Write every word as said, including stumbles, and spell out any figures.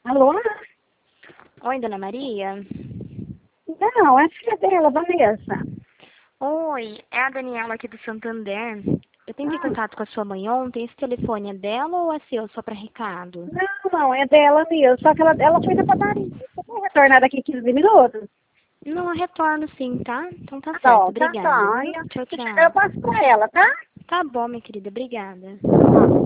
Alô? Oi, Dona Maria? Não, é a filha dela, Vanessa. Oi, é a Daniela aqui do Santander. Eu tentei Ah, contato com a sua mãe ontem. Esse telefone é dela ou é seu, só para recado? não, não, é dela mesmo. Só que ela, ela foi na padaria. Você pode retornar daqui quinze minutos? Não, eu retorno sim, tá? Então tá Tá certo. bom, tá, Obrigada, tá. viu? Aí, Tchau, se chegar, eu tchau. passo pra ela, tá? Tá bom, minha querida. Obrigada. Tá.